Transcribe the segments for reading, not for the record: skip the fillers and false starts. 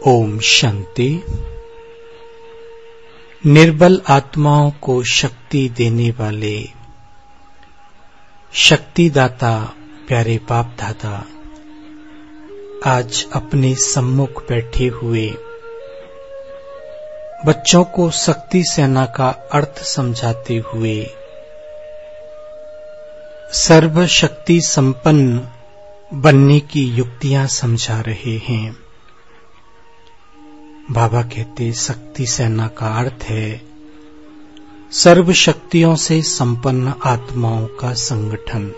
ओम शांति। निर्बल आत्माओं को शक्ति देने वाले शक्तिदाता प्यारे बाप दादा आज अपने सम्मुख बैठे हुए बच्चों को शक्ति सेना का अर्थ समझाते हुए सर्वशक्ति संपन्न बनने की युक्तियां समझा रहे हैं। बाबा कहते शक्ति सेना का अर्थ है सर्व शक्तियों से संपन्न आत्माओं का संगठन,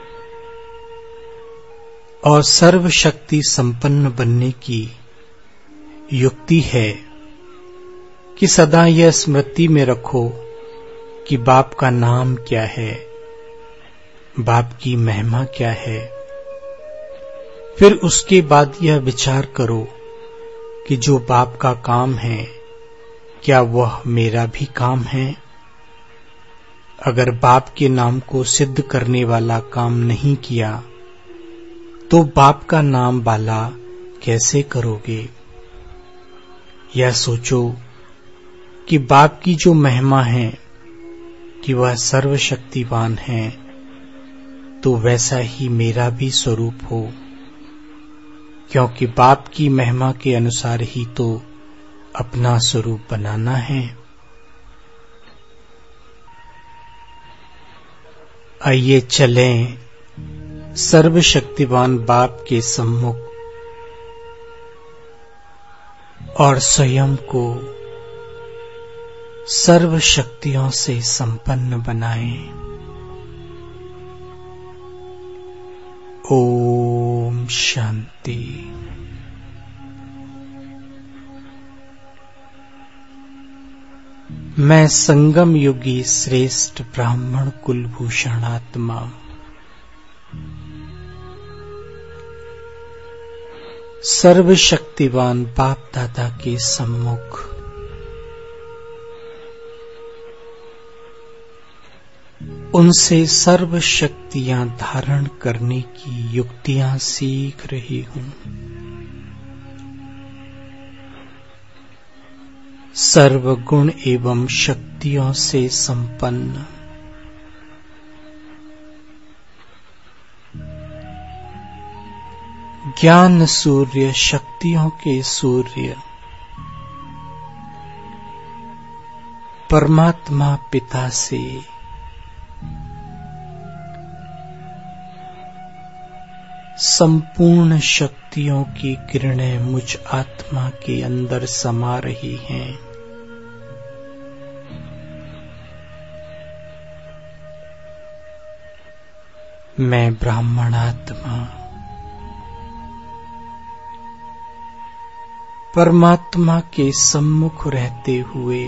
और सर्व शक्ति संपन्न बनने की युक्ति है कि सदा यह स्मृति में रखो कि बाप का नाम क्या है, बाप की महिमा क्या है। फिर उसके बाद यह विचार करो कि जो बाप का काम है क्या वह मेरा भी काम है। अगर बाप के नाम को सिद्ध करने वाला काम नहीं किया तो बाप का नाम वाला कैसे करोगे। यह सोचो कि बाप की जो महिमा है कि वह सर्वशक्तिवान है, तो वैसा ही मेरा भी स्वरूप हो, क्योंकि बाप की महिमा के अनुसार ही तो अपना स्वरूप बनाना है। आइए चलें सर्वशक्तिवान बाप के सम्मुख और स्वयं को सर्व शक्तियों से संपन्न बनाएं। ओम शांति। मैं संगम युगी श्रेष्ठ ब्राह्मण कुलभूषण आत्मा सर्वशक्तिवान बाप दादा के सम्मुख उनसे सर्व शक्तियां धारण करने की युक्तियां सीख रही हूं। सर्व गुण एवं शक्तियों से संपन्न ज्ञान सूर्य, शक्तियों के सूर्य परमात्मा पिता से संपूर्ण शक्तियों की किरणें मुझ आत्मा के अंदर समा रही हैं। मैं ब्राह्मण आत्मा परमात्मा के सम्मुख रहते हुए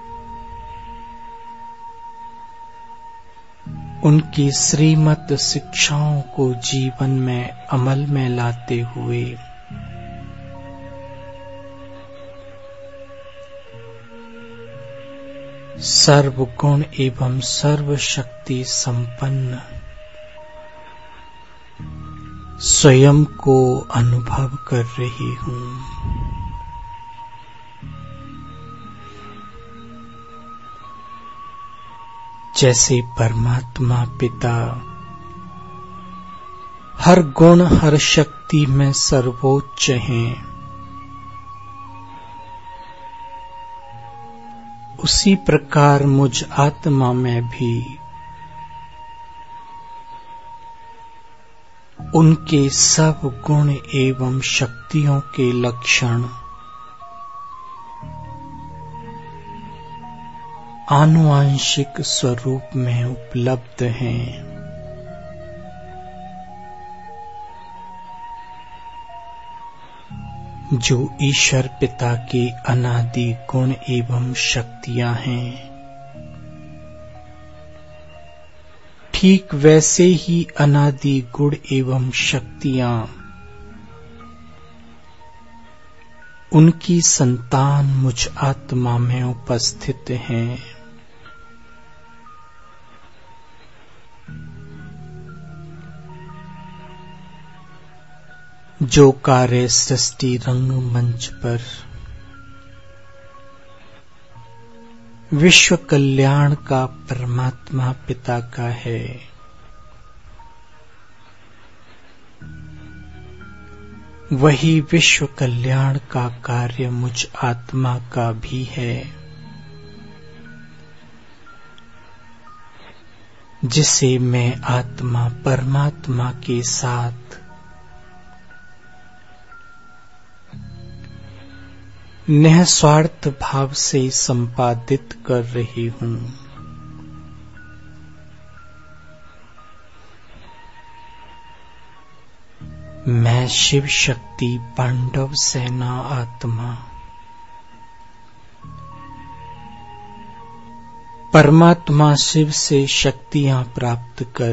उनकी श्रीमत शिक्षाओं को जीवन में अमल में लाते हुए सर्व गुण एवं सर्व शक्ति संपन्न स्वयं को अनुभव कर रही हूं। जैसे परमात्मा पिता हर गुण हर शक्ति में सर्वोच्च हैं, उसी प्रकार मुझ आत्मा में भी उनके सब गुण एवं शक्तियों के लक्षण आनुवांशिक स्वरूप में उपलब्ध हैं। जो ईश्वर पिता के अनादि गुण एवं शक्तियां हैं, ठीक वैसे ही अनादि गुण एवं शक्तियां उनकी संतान मुझ आत्मा में उपस्थित हैं। जो कार्य सृष्टि रंगमंच पर विश्व कल्याण का परमात्मा पिता का है, वही विश्व कल्याण का कार्य मुझ आत्मा का भी है, जिसे मैं आत्मा परमात्मा के साथ निस्वार्थ भाव से संपादित कर रही हूँ। मैं शिव शक्ति पांडव सेना आत्मा परमात्मा शिव से शक्तियां प्राप्त कर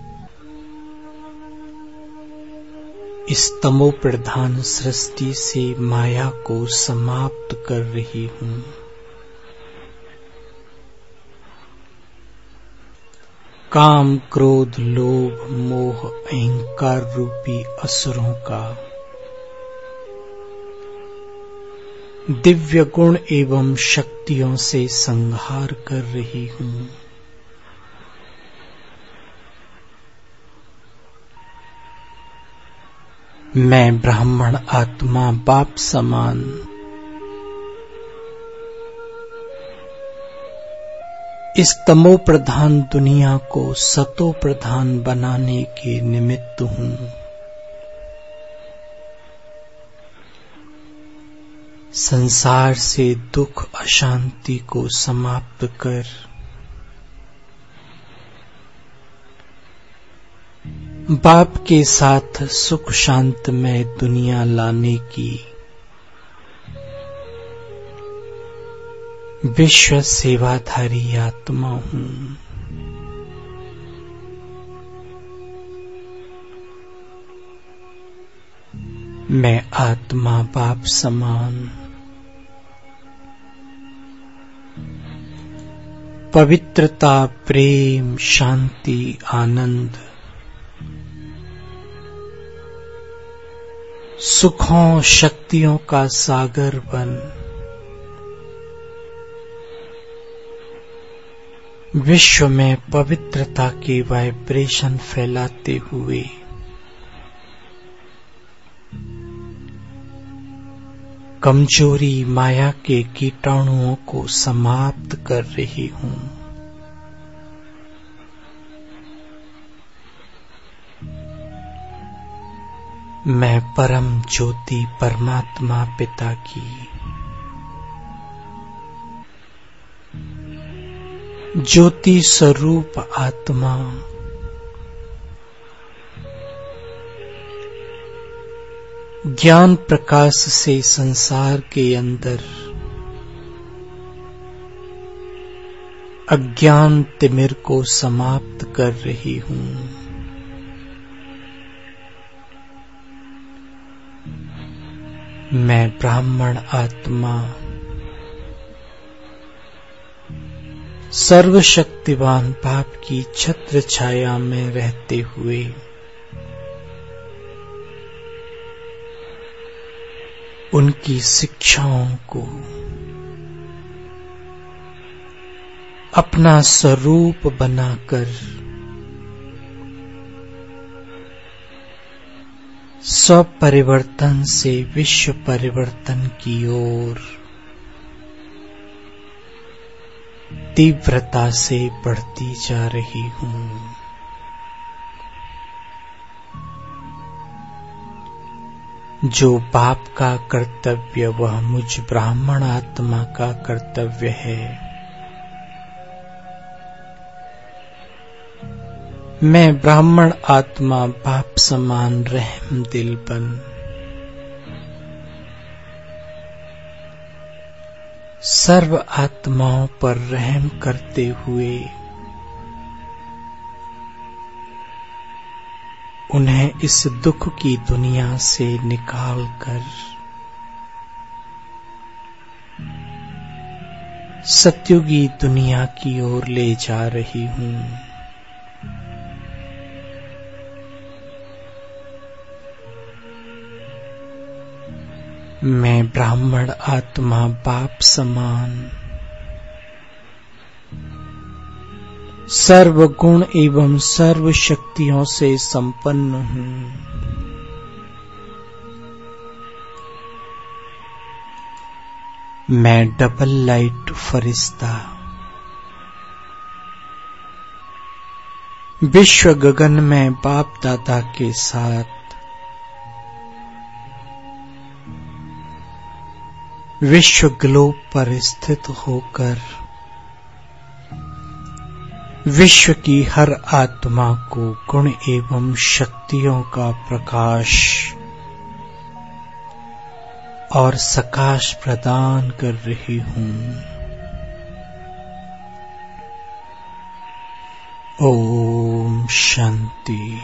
इस तमो प्रधान सृष्टि से माया को समाप्त कर रही हूँ। काम, क्रोध, लोभ, मोह, अहंकार रूपी असुरों का दिव्य गुण एवं शक्तियों से संहार कर रही हूँ। मैं ब्राह्मण आत्मा बाप समान इस तमो प्रधान दुनिया को सतो प्रधान बनाने के निमित्त हूँ। संसार से दुख अशांति को समाप्त कर बाप के साथ सुख शांतमय दुनिया लाने की विश्व सेवाधारी आत्मा हूँ। मैं आत्मा बाप समान पवित्रता, प्रेम, शांति, आनंद, सुखों, शक्तियों का सागर बन विश्व में पवित्रता के वाइब्रेशन फैलाते हुए कमजोरी माया के कीटाणुओं को समाप्त कर रही हूँ। मैं परम ज्योति परमात्मा पिता की ज्योति स्वरूप आत्मा ज्ञान प्रकाश से संसार के अंदर अज्ञान तिमिर को समाप्त कर रही हूँ। मैं ब्राह्मण आत्मा सर्वशक्तिवान बाप की छत्र छाया में रहते हुए उनकी शिक्षाओं को अपना स्वरूप बनाकर स्वपरिवर्तन से विश्व परिवर्तन की ओर तीव्रता से बढ़ती जा रही हूँ। जो बाप का कर्तव्य वह मुझ ब्राह्मण आत्मा का कर्तव्य है। मैं ब्राह्मण आत्मा बाप समान रहम दिल बन सर्व आत्माओं पर रहम करते हुए उन्हें इस दुख की दुनिया से निकालकर सत्युगी दुनिया की ओर ले जा रही हूँ। मैं ब्राह्मण आत्मा बाप समान सर्व गुण एवं सर्व शक्तियों से संपन्न हूँ। मैं डबल लाइट फरिश्ता विश्व गगन में बाप दादा के साथ विश्व ग्लोब पर स्थित होकर विश्व की हर आत्मा को गुण एवं शक्तियों का प्रकाश और सकाश प्रदान कर रही हूँ। ओम शांति,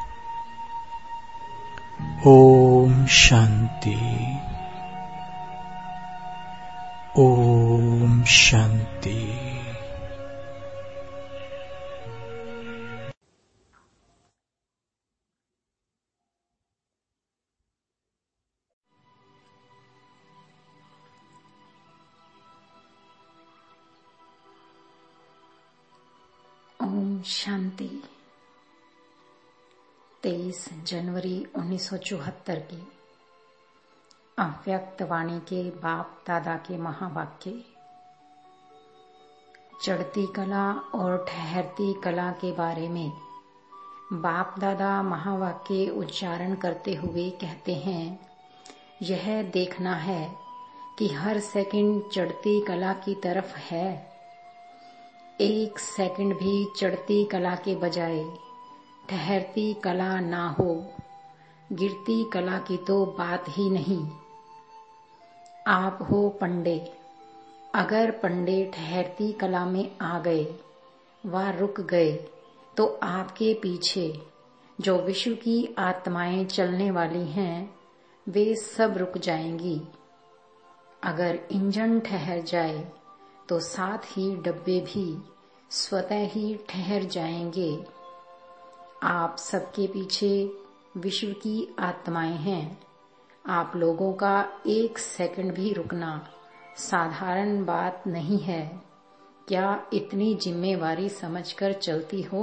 ओम शांति, ओम शांति। ओम शांति। 23 जनवरी 1974 की अव्यक्त वाणी के बाप दादा के महावाक्य। चढ़ती कला और ठहरती कला के बारे में बाप दादा महावाक्य उच्चारण करते हुए कहते हैं, यह देखना है कि हर सेकंड चढ़ती कला की तरफ है। एक सेकंड भी चढ़ती कला के बजाय ठहरती कला ना हो, गिरती कला की तो बात ही नहीं। आप हो पंडे, अगर पंडे ठहरती कला में आ गए व रुक गए तो आपके पीछे जो विश्व की आत्माएं चलने वाली हैं वे सब रुक जाएंगी। अगर इंजन ठहर जाए तो साथ ही डब्बे भी स्वतः ही ठहर जाएंगे। आप सबके पीछे विश्व की आत्माएं हैं। आप लोगों का एक सेकंड भी रुकना साधारण बात नहीं है। क्या इतनी जिम्मेवारी समझकर चलती हो?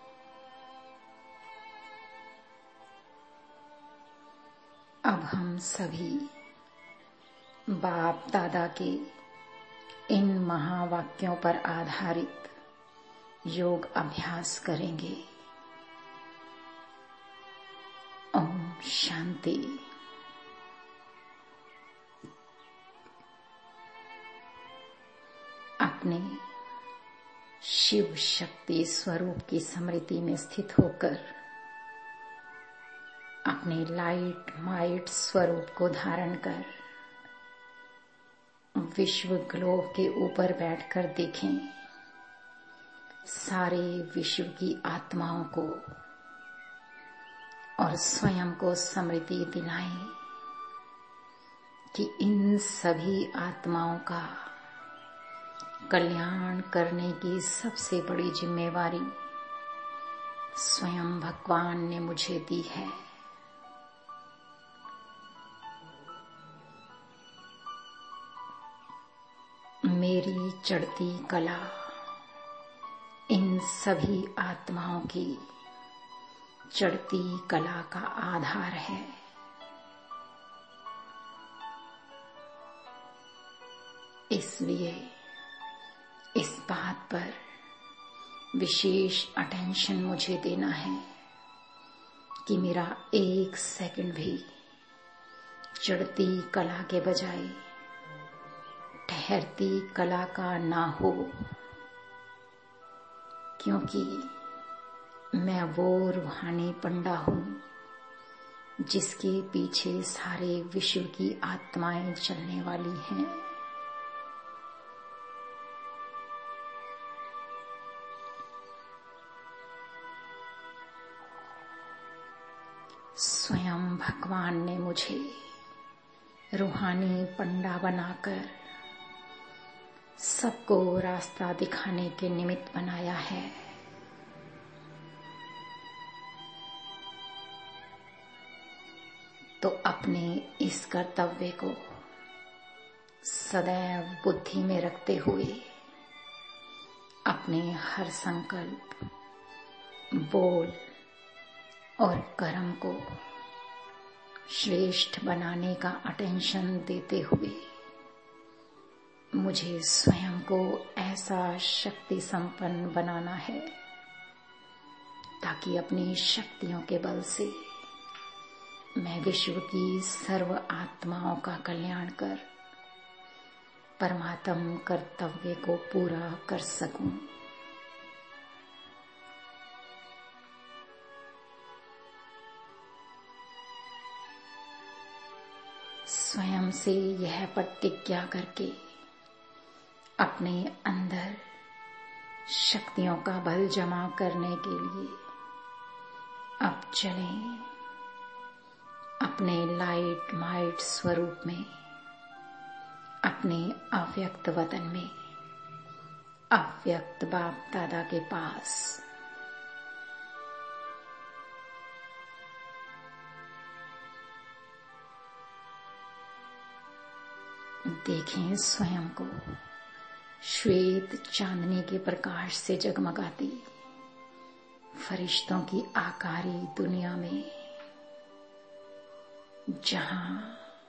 अब हम सभी बाप दादा के इन महावाक्यों पर आधारित योग अभ्यास करेंगे। ओम शांति। अपने शिव शक्ति स्वरूप की स्मृति में स्थित होकर अपने लाइट माइट स्वरूप को धारण कर विश्व ग्लोब के ऊपर बैठकर देखें सारे विश्व की आत्माओं को और स्वयं को स्मृति दिलाएं कि इन सभी आत्माओं का कल्याण करने की सबसे बड़ी जिम्मेवारी स्वयं भगवान ने मुझे दी है। मेरी चढ़ती कला इन सभी आत्माओं की चढ़ती कला का आधार है। इसलिए इस बात पर विशेष अटेंशन मुझे देना है कि मेरा एक सेकंड भी चढ़ती कला के बजाय ठहरती कला का ना हो, क्योंकि मैं वो रूहानी पंडा हूँ जिसके पीछे सारे विश्व की आत्माएं चलने वाली हैं। स्वयं भगवान ने मुझे रूहानी पंडा बनाकर सबको रास्ता दिखाने के निमित्त बनाया है। तो अपने इस कर्तव्य को सदैव बुद्धि में रखते हुए अपने हर संकल्प, बोल और कर्म को श्रेष्ठ बनाने का अटेंशन देते हुए मुझे स्वयं को ऐसा शक्ति संपन्न बनाना है ताकि अपनी शक्तियों के बल से मैं विश्व की सर्व आत्माओं का कल्याण कर परमात्म कर्तव्य को पूरा कर सकूं। स्वयं से यह प्रतिज्ञा करके अपने अंदर शक्तियों का बल जमा करने के लिए अब चलें अपने लाइट माइट स्वरूप में, अपने अव्यक्त वतन में, अव्यक्त बाप दादा के पास। देखें स्वयं को श्वेत चांदनी के प्रकाश से जगमगाती फरिश्तों की आकारी दुनिया में, जहां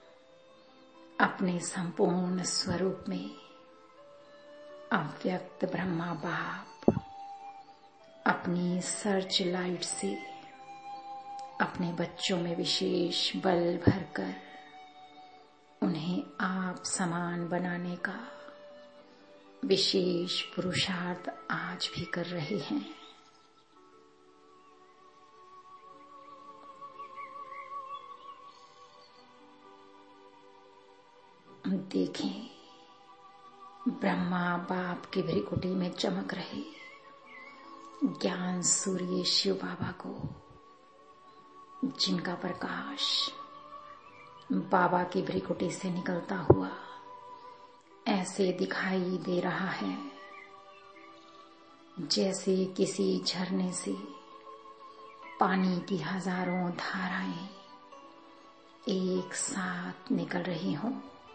अपने संपूर्ण स्वरूप में अव्यक्त ब्रह्मा बाप अपनी सर्च लाइट से अपने बच्चों में विशेष बल भरकर उन्हें आप समान बनाने का विशेष पुरुषार्थ आज भी कर रहे हैं। देखें ब्रह्मा बाप की भ्रिकुटी में चमक रहे ज्ञान सूर्य शिव बाबा को, जिनका प्रकाश बाबा की भ्रिकुटी से निकलता हुआ ऐसे दिखाई दे रहा है जैसे किसी झरने से पानी की हजारों धाराएं एक साथ निकल रही हों।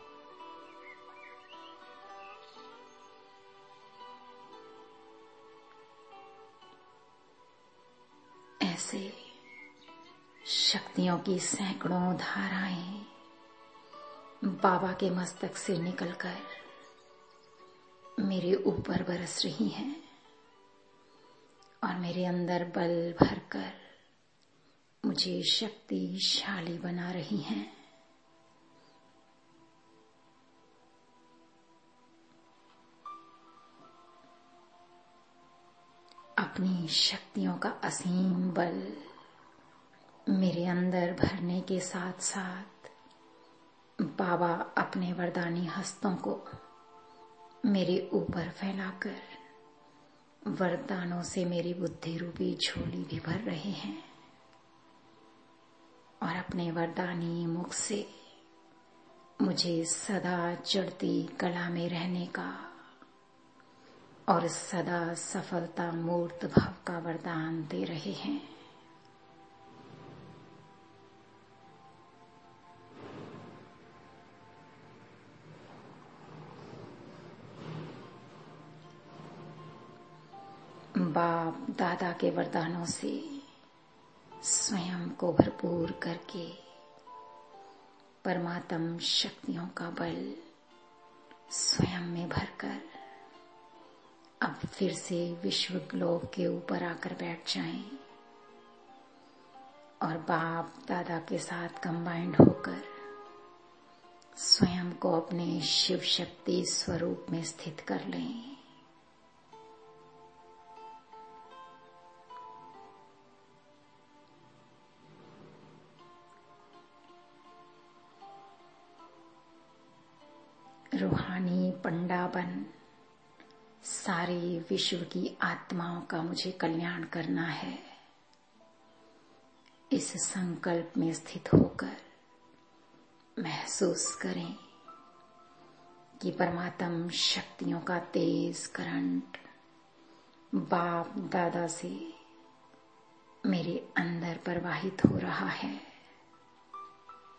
ऐसे शक्तियों की सैकड़ों धाराएं बाबा के मस्तक से निकलकर मेरे ऊपर बरस रही हैं और मेरे अंदर बल भरकर मुझे शक्तिशाली बना रही हैं। अपनी शक्तियों का असीम बल मेरे अंदर भरने के साथ साथ बाबा अपने वरदानी हस्तों को मेरे ऊपर फैलाकर वरदानों से मेरी बुद्धि रूपी झोली भी भर रहे हैं और अपने वरदानी मुख से मुझे सदा चढ़ती कला में रहने का और सदा सफलता मूर्त भाव का वरदान दे रहे हैं। बाप दादा के वरदानों से स्वयं को भरपूर करके परमात्म शक्तियों का बल स्वयं में भरकर अब फिर से विश्व ग्लोब के ऊपर आकर बैठ जाएं और बाप दादा के साथ कंबाइंड होकर स्वयं को अपने शिव शक्ति स्वरूप में स्थित कर लें। रूहानी पंडा बन सारी विश्व की आत्माओं का मुझे कल्याण करना है। इस संकल्प में स्थित होकर महसूस करें कि परमात्म शक्तियों का तेज करंट बाप दादा से मेरे अंदर प्रवाहित हो रहा है।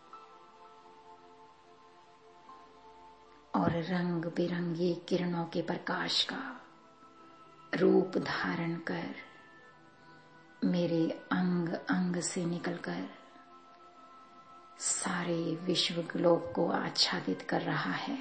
और रंग बिरंगी किरणों के प्रकाश का रूप धारण कर मेरे अंग अंग से निकलकर सारे विश्व ग्लोब को आच्छादित कर रहा है।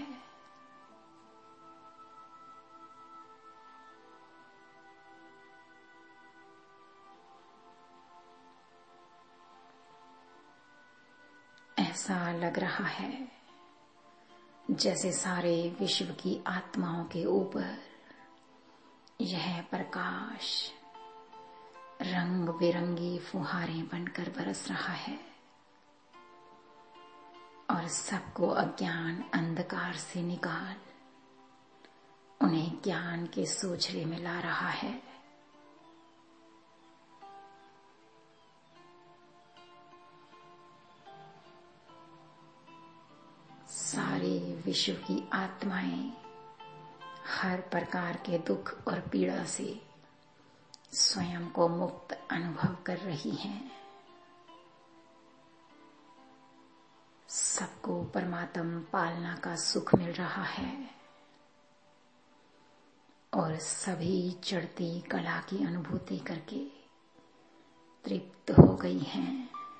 ऐसा लग रहा है जैसे सारे विश्व की आत्माओं के ऊपर यह प्रकाश रंग बिरंगी फुहारें बनकर बरस रहा है और सबको अज्ञान अंधकार से निकाल उन्हें ज्ञान के सोझरे में ला रहा है। सारे विश्व की आत्माएं हर प्रकार के दुख और पीड़ा से स्वयं को मुक्त अनुभव कर रही हैं। सबको परमात्म पालना का सुख मिल रहा है और सभी चढ़ती कला की अनुभूति करके तृप्त हो गई हैं।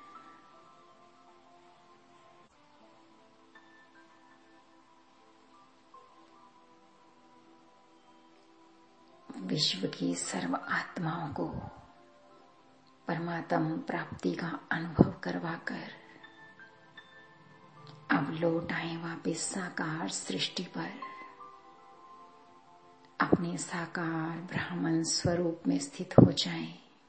विश्व की सर्व आत्माओं को परमात्म प्राप्ति का अनुभव करवाकर अब लौट आए वापिस साकार सृष्टि पर, अपने साकार ब्राह्मण स्वरूप में स्थित हो जाएं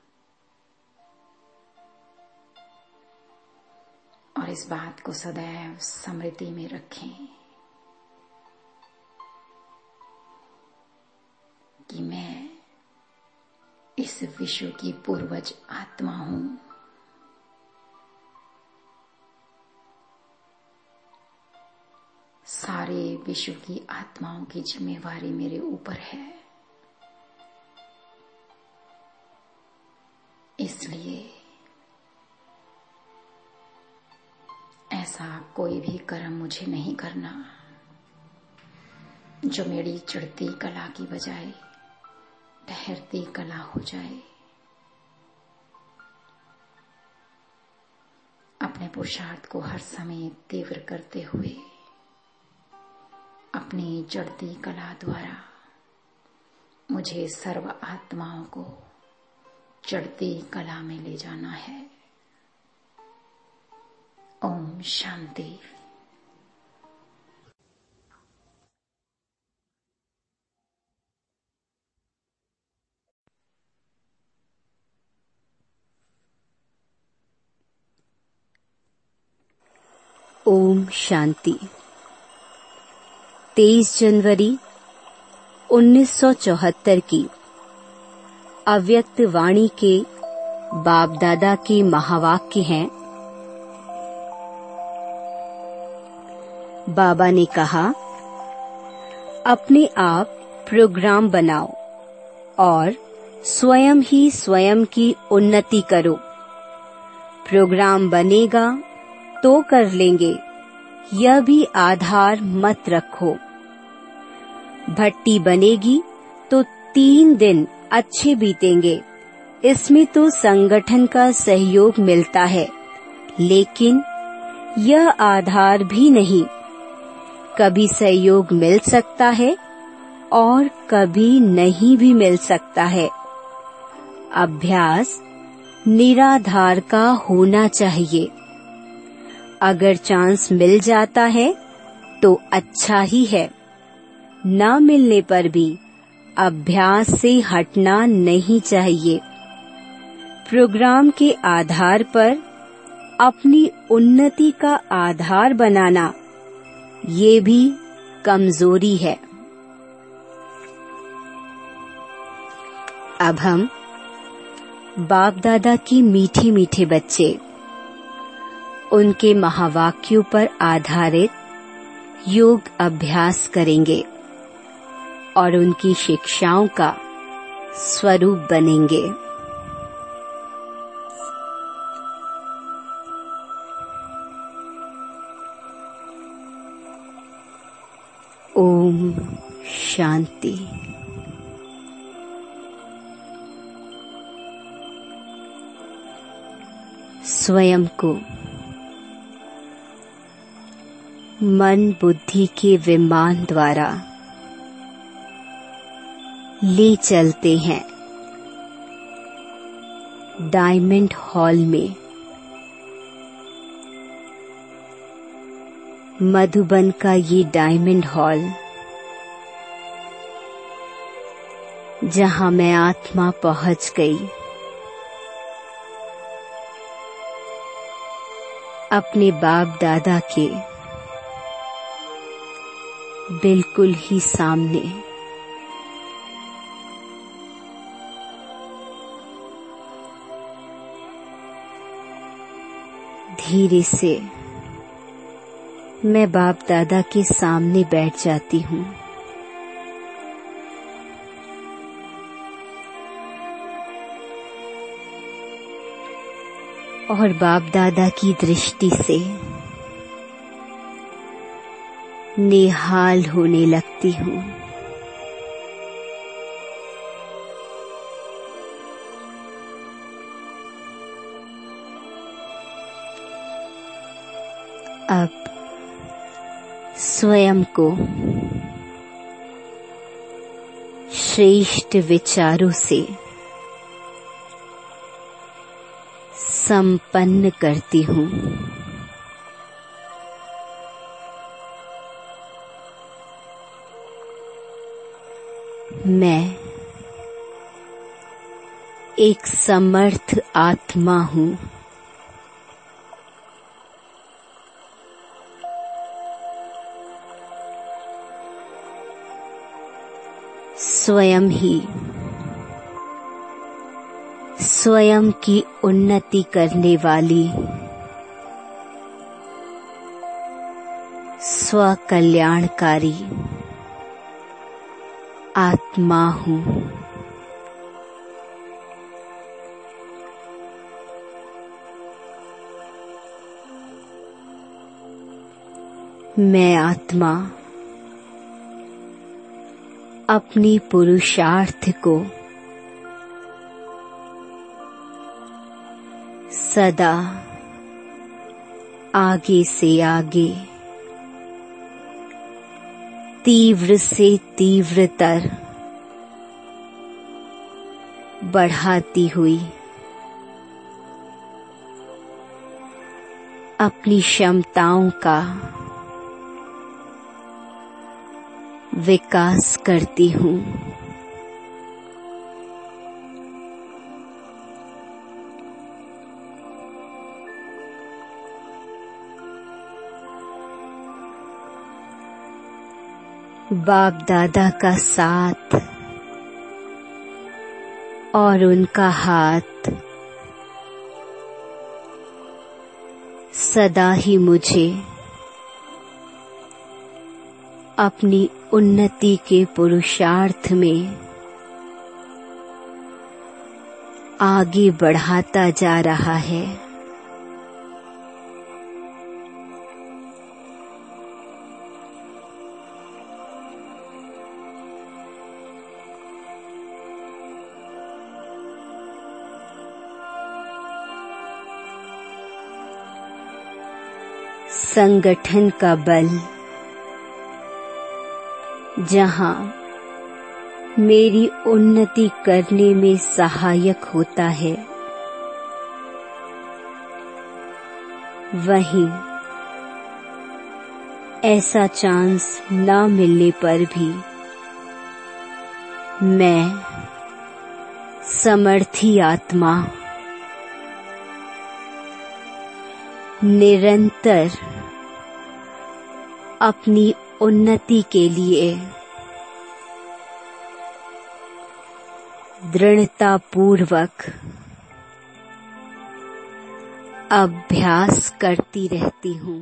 और इस बात को सदैव स्मृति में रखें कि मैं इस विश्व की पूर्वज आत्मा हूं। सारे विश्व की आत्माओं की जिम्मेवारी मेरे ऊपर है, इसलिए ऐसा कोई भी कर्म मुझे नहीं करना जो मेरी चढ़ती कला की बजाय ठहरती कला हो जाए। अपने पुरुषार्थ को हर समय तीव्र करते हुए अपनी चढ़ती कला द्वारा मुझे सर्व आत्माओं को चढ़ती कला में ले जाना है। ओम शांति। ओम शांति। 23 जनवरी 1974 की अव्यक्त वाणी के बाप दादा के महावाक्य हैं। बाबा ने कहा, अपने आप प्रोग्राम बनाओ और स्वयं ही स्वयं की उन्नति करो। प्रोग्राम बनेगा तो कर लेंगे, यह भी आधार मत रखो। भट्टी बनेगी तो 3 दिन अच्छे बीतेंगे, इसमें तो संगठन का सहयोग मिलता है, लेकिन यह आधार भी नहीं। कभी सहयोग मिल सकता है और कभी नहीं भी मिल सकता है। अभ्यास निराधार का होना चाहिए। अगर चांस मिल जाता है तो अच्छा ही है, ना मिलने पर भी अभ्यास से हटना नहीं चाहिए। प्रोग्राम के आधार पर अपनी उन्नति का आधार बनाना, ये भी कमजोरी है। अब हम बाप दादा की मीठे मीठे बच्चे, उनके महावाक्यों पर आधारित योग अभ्यास करेंगे और उनकी शिक्षाओं का स्वरूप बनेंगे। ओम शांति। स्वयं को मन बुद्धि के विमान द्वारा ले चलते हैं डायमंड हॉल में। मधुबन का ये डायमंड हॉल, जहां मैं आत्मा पहुंच गई, अपने बाप दादा के बिल्कुल ही सामने। धीरे से मैं बाप दादा के सामने बैठ जाती हूँ। और बाप दादा की दृष्टि से निहाल होने लगती हूँ। अब स्वयं को श्रेष्ठ विचारों से संपन्न करती हूँ। मैं एक समर्थ आत्मा हूँ। स्वयं ही स्वयं की उन्नति करने वाली स्वकल्याणकारी आत्मा हूँ। मैं आत्मा अपनी पुरुषार्थ को सदा आगे से आगे, तीव्र से तीव्रतर बढ़ाती हुई अपनी क्षमताओं का विकास करती हूँ। बाप दादा का साथ और उनका हाथ सदा ही मुझे अपनी उन्नति के पुरुषार्थ में आगे बढ़ाता जा रहा है। संगठन का बल जहां मेरी उन्नति करने में सहायक होता है, वहीं ऐसा चांस न मिलने पर भी मैं समर्थी आत्मा निरंतर अपनी उन्नति के लिए दृढ़ता पूर्वक अभ्यास करती रहती हूँ।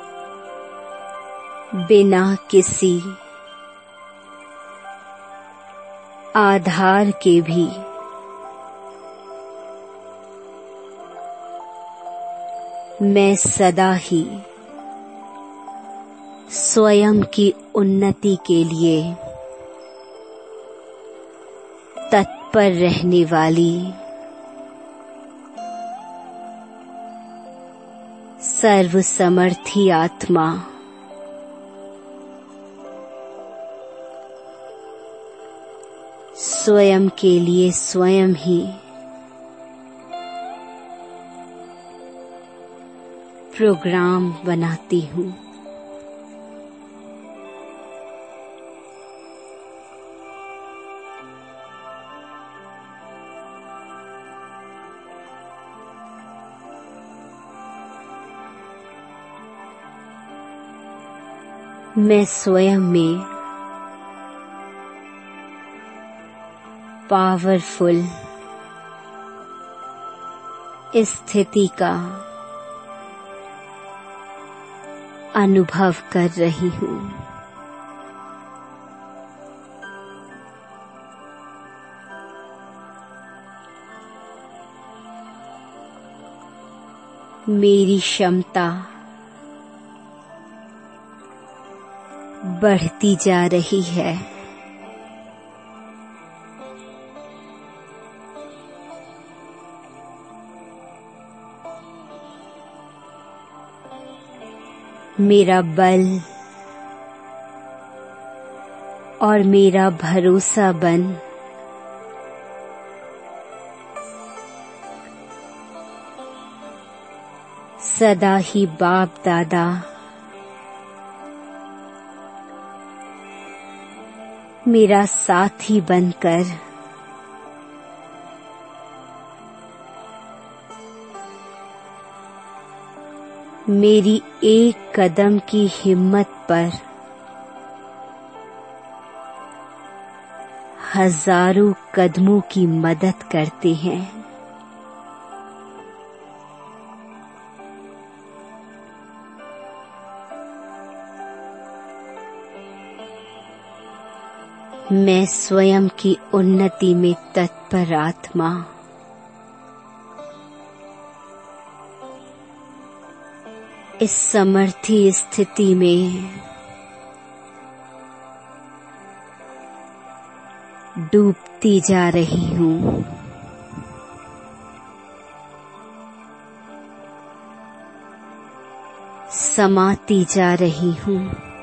बिना किसी आधार के भी मैं सदा ही स्वयं की उन्नति के लिए तत्पर रहने वाली सर्वसमर्थी आत्मा स्वयं के लिए स्वयं ही प्रोग्राम बनाती हूँ। मैं स्वयं में पावरफुल स्थिति का अनुभव कर रही हूँ। मेरी क्षमता बढ़ती जा रही है। मेरा बल और मेरा भरोसा बन सदा ही बाप दादा मेरा साथी बनकर मेरी एक कदम की हिम्मत पर हजारों कदमों की मदद करते हैं। मैं स्वयं की उन्नति में तत्पर आत्मा इस समर्थी स्थिति में डूबती जा रही हूँ। समाती जा रही हूँ।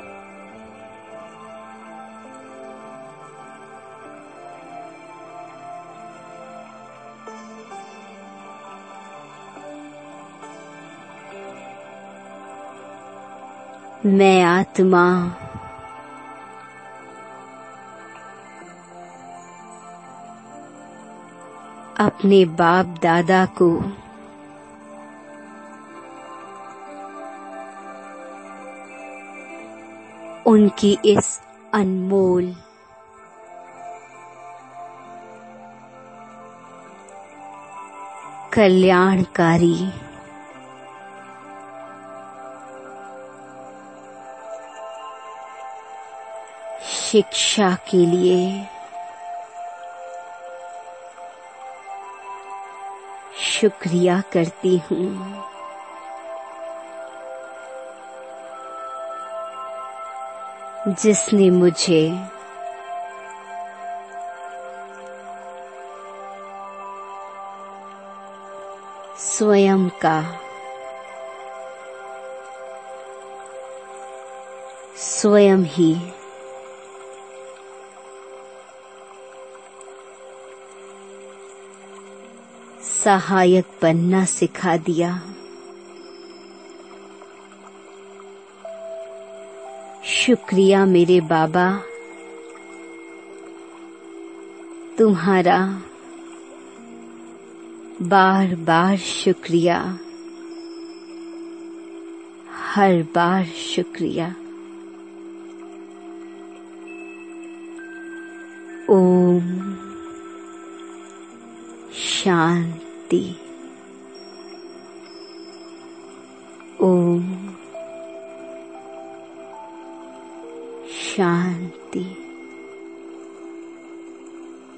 मैं आत्मा अपने बाप दादा को उनकी इस अनमोल कल्याणकारी शिक्षा के लिए शुक्रिया करती हूँ। जिसने मुझे स्वयं का स्वयं ही सहायक बनना सिखा दिया। शुक्रिया मेरे बाबा, तुम्हारा बार बार शुक्रिया, हर बार शुक्रिया। ओम शांति। ओम शांति।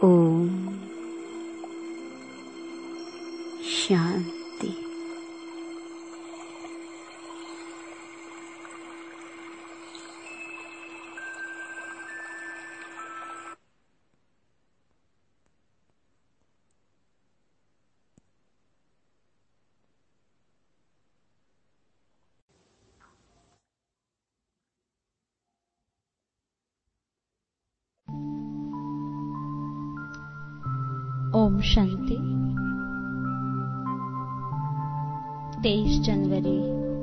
ओम शांति। ओम शांति। 23 जनवरी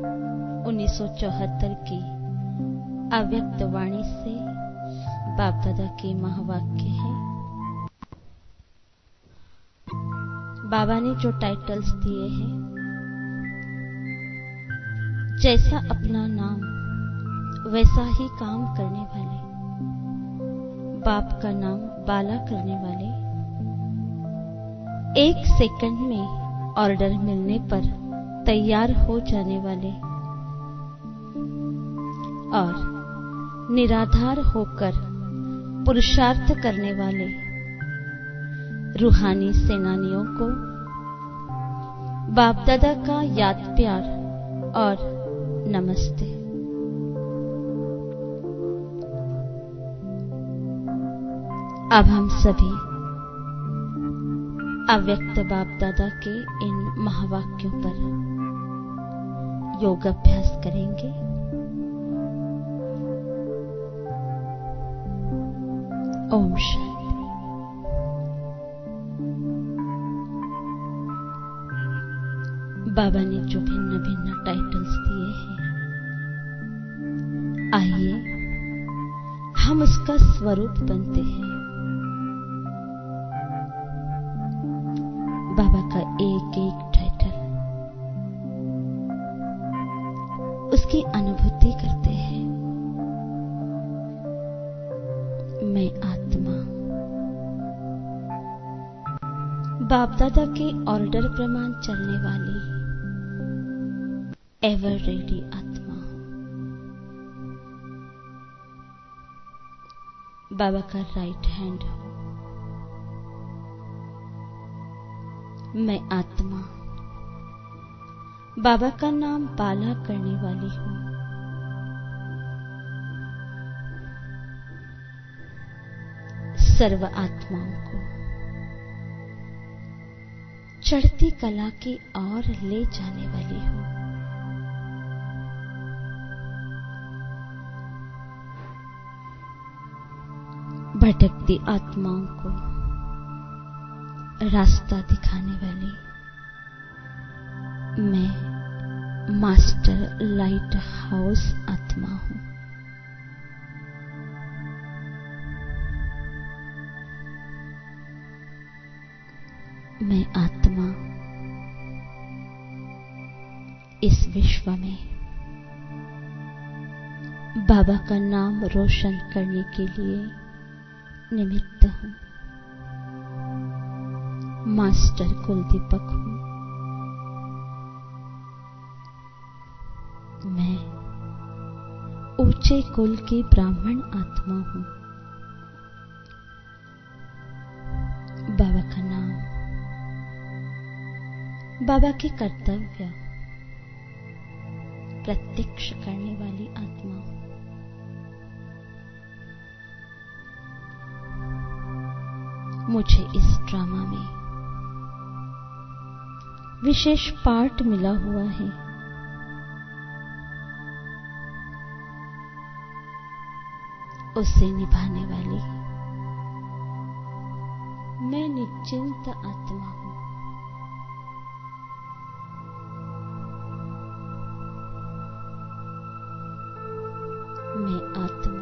1974 की अव्यक्त वाणी से बाप दादा के महावाक्य है। बाबा ने जो टाइटल्स दिए हैं, जैसा अपना नाम वैसा ही काम करने वाले, बाप का नाम बाला करने वाले, 1 सेकंड में ऑर्डर मिलने पर तैयार हो जाने वाले और निराधार होकर पुरुषार्थ करने वाले रूहानी सेनानियों को बाप दादा का याद प्यार और नमस्ते। अब हम सभी अव्यक्त बाप दादा के इन महावाक्यों पर योग अभ्यास करेंगे। ओम शांति। बाबा ने जो भिन्न भिन्न टाइटल्स दिए हैं, आइए हम उसका स्वरूप बनते हैं। बाबा का एक एक टाइटल, उसकी अनुभूति करते हैं। मैं आत्मा, बाप दादा के ऑर्डर प्रमाण चलने वाली एवर रेडी आत्मा। बाबा का राइट हैंड हूं। मैं आत्मा, बाबा का नाम बाला करने वाली हूं। सर्व आत्माओं को चढ़ती कला की ओर ले जाने वाली हूं। भटकती आत्माओं को रास्ता दिखाने वाली मैं मास्टर लाइट हाउस आत्मा हूं। मैं आत्मा इस विश्व में बाबा का नाम रोशन करने के लिए निमित्त हूं। मास्टर कुलदीपक हूं। मैं ऊंचे कुल की ब्राह्मण आत्मा हूं। बाबा का नाम, बाबा के कर्तव्य प्रत्यक्ष करने वाली आत्मा हूं। मुझे इस ड्रामा में विशेष पार्ट मिला हुआ है। उसे निभाने वाली मैं निश्चिंत आत्मा हूं। मैं आत्मा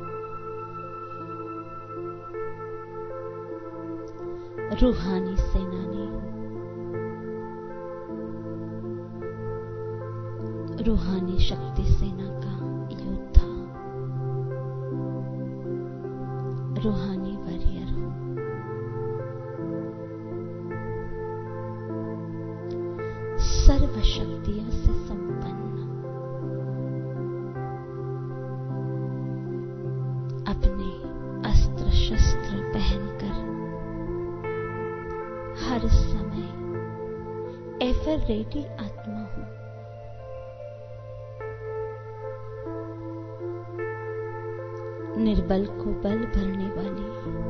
रूहानी सेनानी हूं। रूहानी शक्ति सेना का योद्धा, रूहानी वॉरियर हूं। सर्व शक्तियों से संपन्न, अपने अस्त्र शस्त्र पहनकर एवर रेडी आत्मा हूं। निर्बल को बल भरने वाली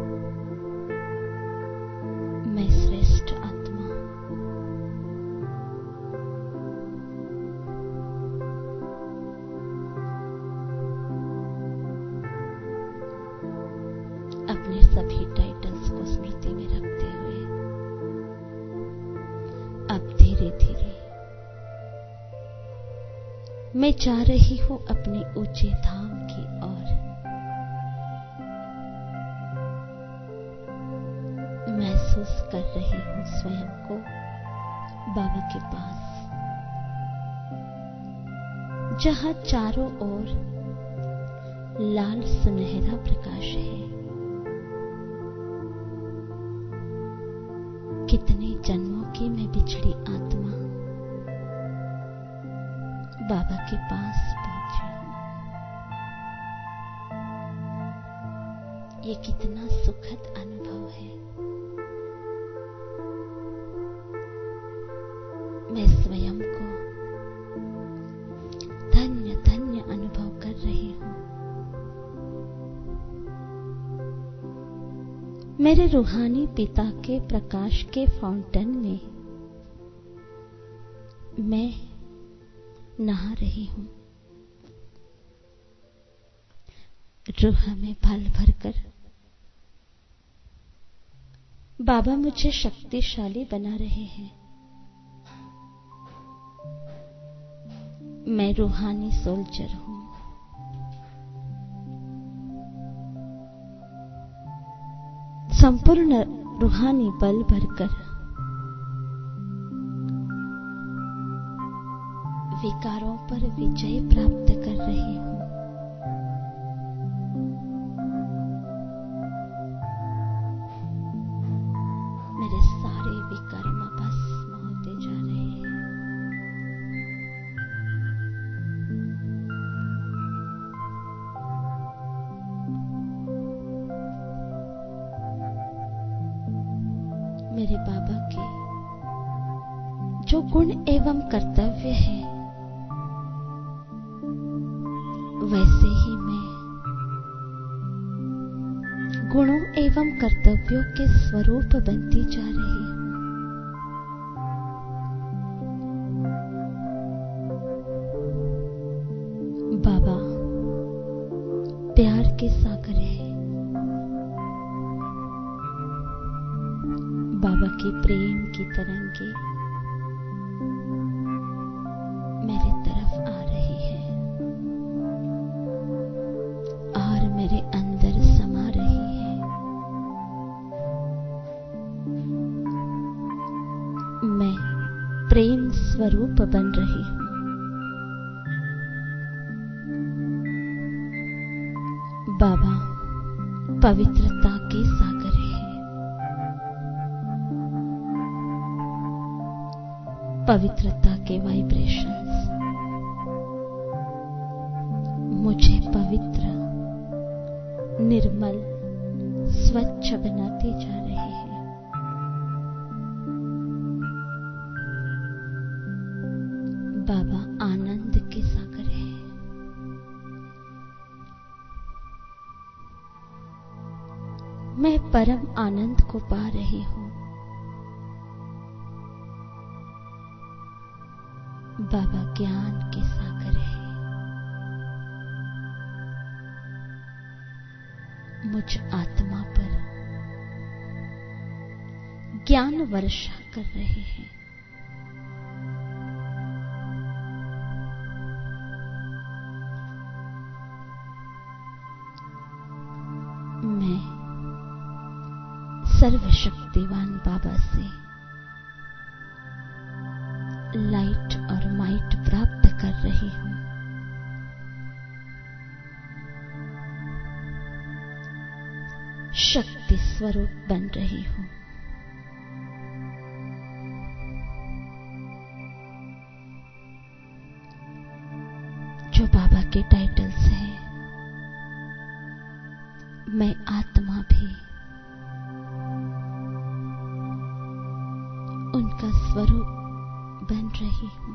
मैं श्रेष्ठ आत्मा हूं। अपने सभी टाइटल्स को स्मृति में रखते हुए अब धीरे धीरे मैं जा रही हूं अपने ऊंचे धाम की ओर। महसूस कर रही हूं स्वयं को बाबा के पास, जहां चारों ओर लाल सुनहरा प्रकाश है। कितने जन्मों की मैं बिछड़ी आत्मा बाबा के पास पहुंची हूं। ये कितना सुखद अनुभव है। मैं स्वयं को धन्य धन्य अनुभव कर रही हूं। मेरे रूहानी पिता के प्रकाश के फाउंटेन में मैं नहा रही हूं। रूह में भल भरकर बाबा मुझे शक्तिशाली बना रहे हैं। मैं रूहानी सोल्जर हूं। संपूर्ण रूहानी बल भरकर विकारों पर विजय प्राप्त कर रही हूं। मेरे सारे विकर्म भस्म होते जा रहे हैं। मेरे बाबा के जो गुण एवं कर्तव्य है, वैसे ही मैं गुणों एवं कर्तव्यों के स्वरूप बनती जा रही हूं। बाबा प्यार के सागर है। बाबा की प्रेम की तरंगे मेरी तरफ आ रही है और मेरे अंदर समा रही है। मैं प्रेम स्वरूप बन रही हूं। बाबा पवित्रता के सागर है। पवित्रता के वाइब्रेशंस मुझे पवित्र, निर्मल, स्वच्छ बनाते जा रहे हैं। बाबा आनंद के सागर है। मैं परम आनंद को पा रही हूं। बाबा ज्ञान के सागर है। मुझ आत्मा पर ज्ञान वर्षा कर रहे हैं। मैं सर्वशक्तिवान बाबा से लाइट और माइट प्राप्त कर रही हूं। शक्ति स्वरूप बन रही हूं। जो बाबा के टाइटल्स हैं, मैं आत्मा भी उनका स्वरूप बन रही हूं।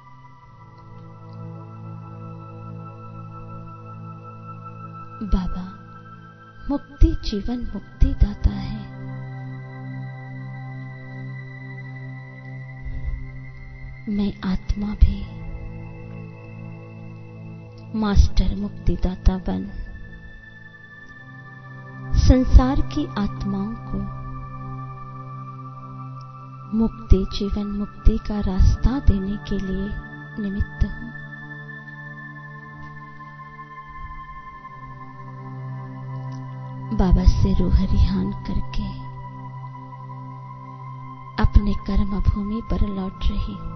बाबा मुक्ति जीवन मुक्ति दाता है। मैं आत्मा भी मास्टर मुक्तिदाता बन संसार की आत्माओं को मुक्ति जीवन मुक्ति का रास्ता देने के लिए निमित्त हूं। बाबा से रूह रिहान करके अपने कर्म भूमि पर लौट रही हूं।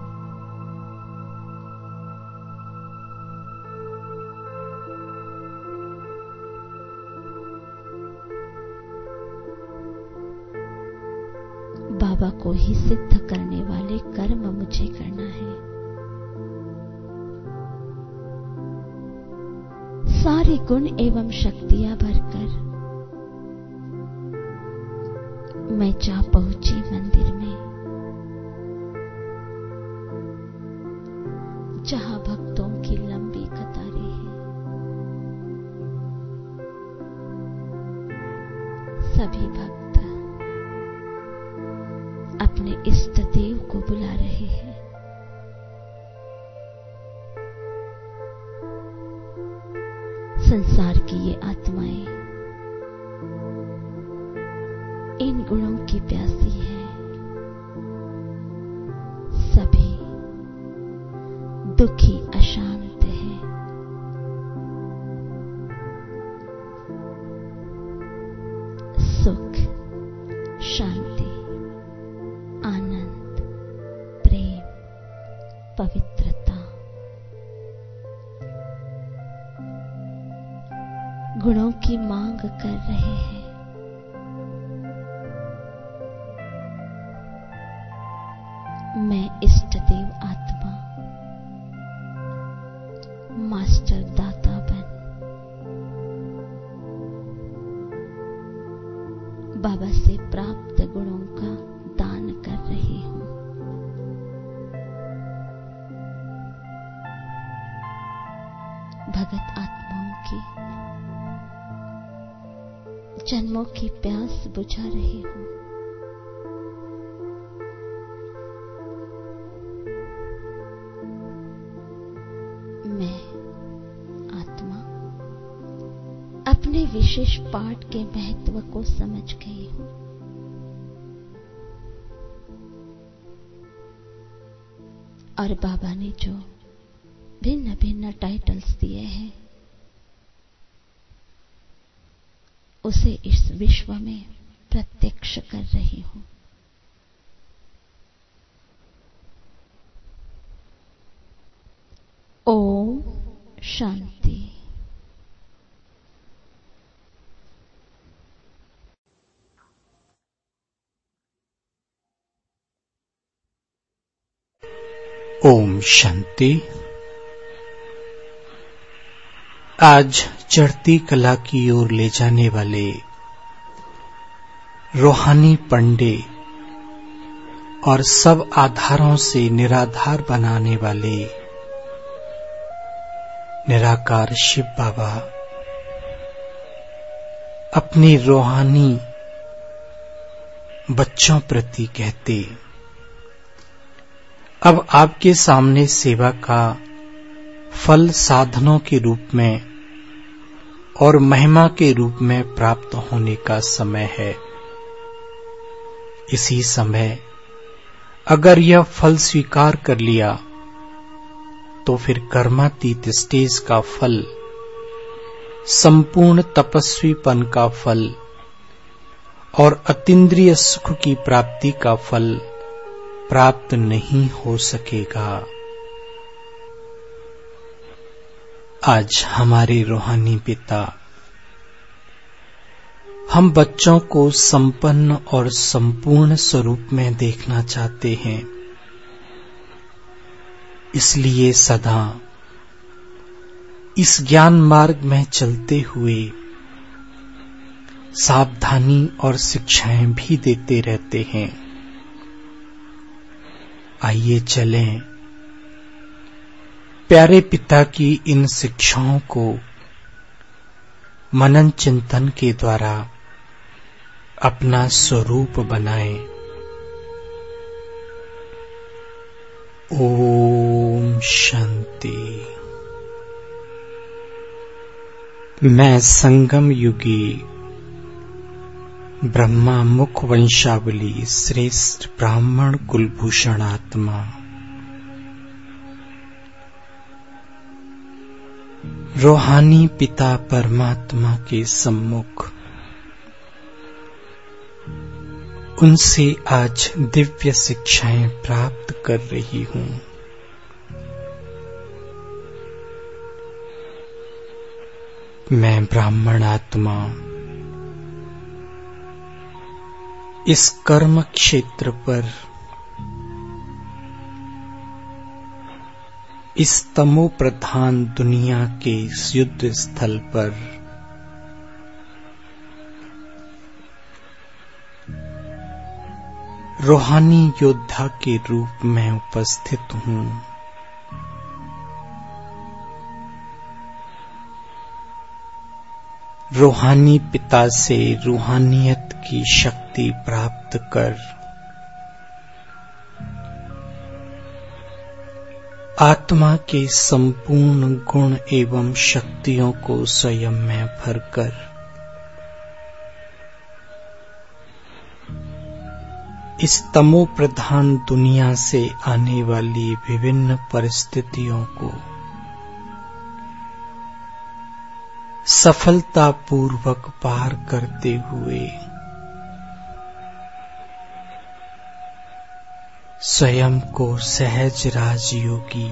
बाबा को ही सिद्ध करने वाले कर्म मुझे करना है। सारे गुण एवं शक्तियां भरकर मैं जा पहुंची मंदिर में, जहां भक्तों की लंबी कतारें हैं। सभी भक्त अपने इष्ट देव को बुला रहे हैं। संसार की ये आत्माएं इन गुणों की प्यासी है। सभी दुखी अशांत है। सुख शांति आनंद प्रेम पवित्रता गुणों की मांग कर रहे हैं। मैं इष्ट देव आत्मा मास्टर दाता बन बाबा से प्राप्त गुणों का दान कर रही हूं। भगत आत्माओं की जन्मों की प्यास बुझा रही हूं। मैं आत्मा अपने विशेष पाठ के महत्व को समझ गई हूं। और बाबा ने जो भिन्न भिन्न टाइटल्स दिए हैं उसे इस विश्व में प्रत्यक्ष कर रही हूं। ओम शांति। ओम शांति। आज चढ़ती कला की ओर ले जाने वाले रूहानी पंडे और सब आधारों से निराधार बनाने वाले निराकार शिव बाबा अपने रूहानी बच्चों प्रति कहते, अब आपके सामने सेवा का फल साधनों के रूप में और महिमा के रूप में प्राप्त होने का समय है। इसी समय अगर यह फल स्वीकार कर लिया तो फिर कर्मातीत स्टेज का फल, संपूर्ण तपस्वीपन का फल और अतीन्द्रिय सुख की प्राप्ति का फल प्राप्त नहीं हो सकेगा। आज हमारे रूहानी पिता हम बच्चों को संपन्न और संपूर्ण स्वरूप में देखना चाहते हैं। इसलिए सदा इस ज्ञान मार्ग में चलते हुए सावधानी और शिक्षाएं भी देते रहते हैं। आइए चलें प्यारे पिता की इन शिक्षाओं को मनन चिंतन के द्वारा अपना स्वरूप बनाएं। ओम शांति। मैं संगम युगी ब्रह्मा मुख वंशावली श्रेष्ठ ब्राह्मण कुलभूषण आत्मा रूहानी पिता परमात्मा के सम्मुख उनसे आज दिव्य शिक्षाएं प्राप्त कर रही हूं। मैं ब्राह्मण आत्मा इस कर्म क्षेत्र पर इस तमो प्रधान दुनिया के इस युद्ध स्थल पर रूहानी योद्धा के रूप में उपस्थित हूं। रूहानी पिता से रूहानियत की शक्ति प्राप्त कर आत्मा के संपूर्ण गुण एवं शक्तियों को स्वयं में भरकर इस तमो प्रधान दुनिया से आने वाली विभिन्न परिस्थितियों को सफलतापूर्वक पार करते हुए स्वयं को सहज राजयोगी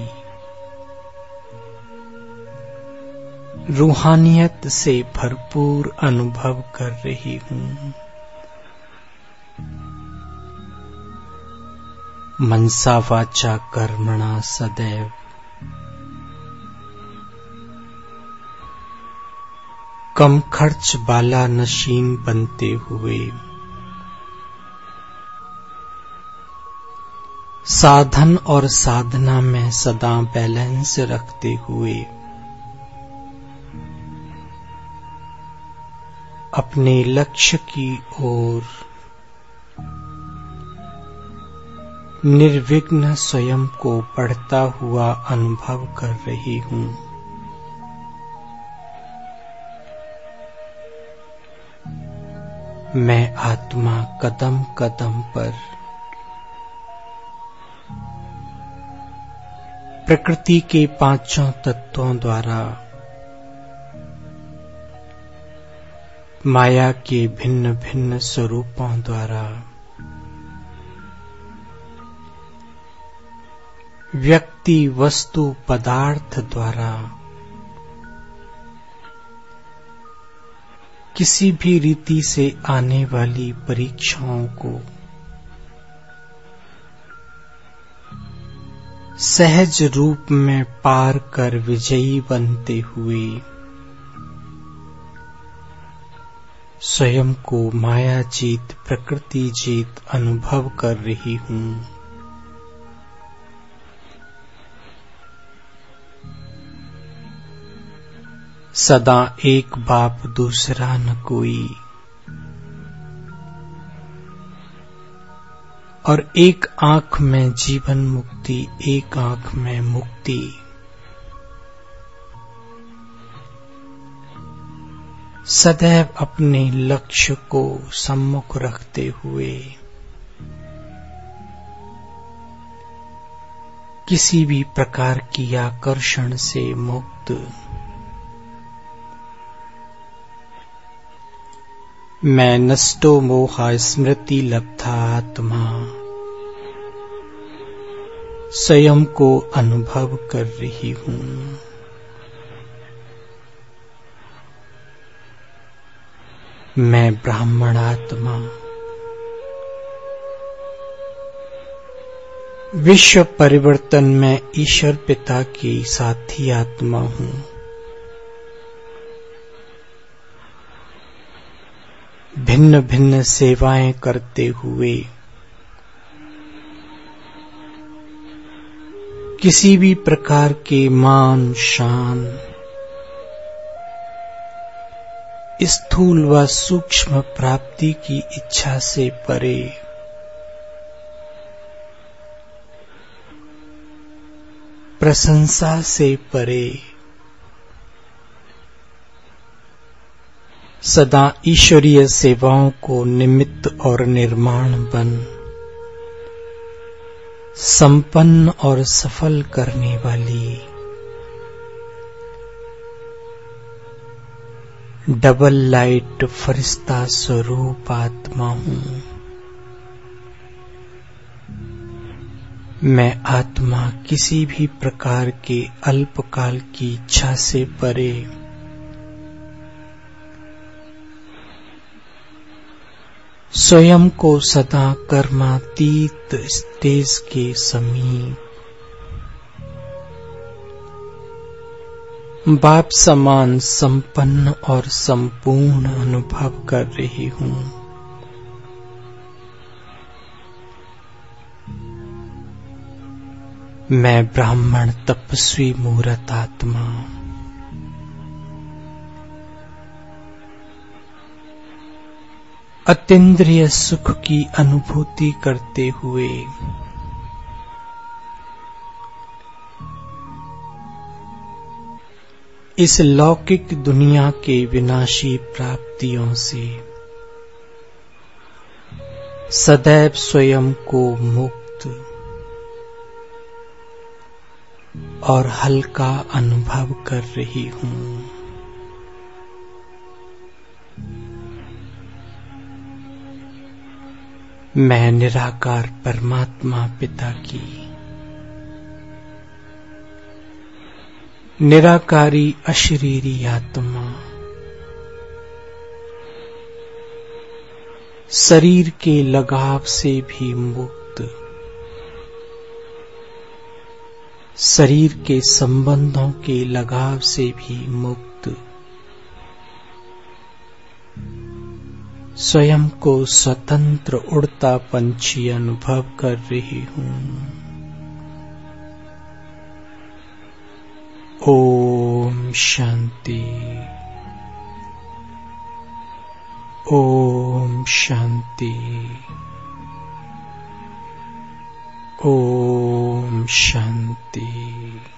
रूहानियत से भरपूर अनुभव कर रही हूं। मनसा वाचा कर्मणा सदैव कम खर्च वाला नशीन बनते हुए साधन और साधना में सदा बैलेंस रखते हुए अपने लक्ष्य की ओर निर्विघ्न स्वयं को बढ़ता हुआ अनुभव कर रही हूं। मैं आत्मा कदम कदम पर प्रकृति के पांचों तत्वों द्वारा माया के भिन्न भिन्न स्वरूपों द्वारा व्यक्ति वस्तु पदार्थ द्वारा किसी भी रीति से आने वाली परीक्षाओं को सहज रूप में पार कर विजयी बनते हुए स्वयं को माया जीत प्रकृति जीत अनुभव कर रही हूं। सदा एक बाप दूसरा न कोई और एक आंख में जीवन मुक्ति एक आंख में मुक्ति सदैव अपने लक्ष्य को सम्मुख रखते हुए किसी भी प्रकार की आकर्षण से मुक्त मैं नष्टो मोहा स्मृति लब्धा आत्मा स्वयं को अनुभव कर रही हूं। मैं ब्राह्मण आत्मा विश्व परिवर्तन में ईश्वर पिता की साथी आत्मा हूं। भिन्न भिन्न सेवाएं करते हुए किसी भी प्रकार के मान शान, स्थूल व सूक्ष्म प्राप्ति की इच्छा से परे, प्रशंसा से परे, सदा ईश्वरीय सेवाओं को निमित्त और निर्माण बन संपन्न और सफल करने वाली डबल लाइट फरिश्ता स्वरूप आत्मा हूँ। मैं आत्मा किसी भी प्रकार के अल्पकाल की इच्छा से परे, स्वयं को सदा कर्मातीत स्टेज के समीप बाप समान संपन्न और संपूर्ण अनुभव कर रही हूँ। मैं ब्राह्मण तपस्वी मूर्त आत्मा अतीन्द्रिय सुख की अनुभूति करते हुए इस लौकिक दुनिया के विनाशी प्राप्तियों से सदैव स्वयं को मुक्त और हल्का अनुभव कर रही हूँ। मैं निराकार परमात्मा पिता की निराकारी अशरीरी आत्मा शरीर के लगाव से भी मुक्त, शरीर के संबंधों के लगाव से भी मुक्त, स्वयं को स्वतंत्र उड़ता पंछी अनुभव कर रही हूँ। ओम शांति, ओम शांति, ओम शांति।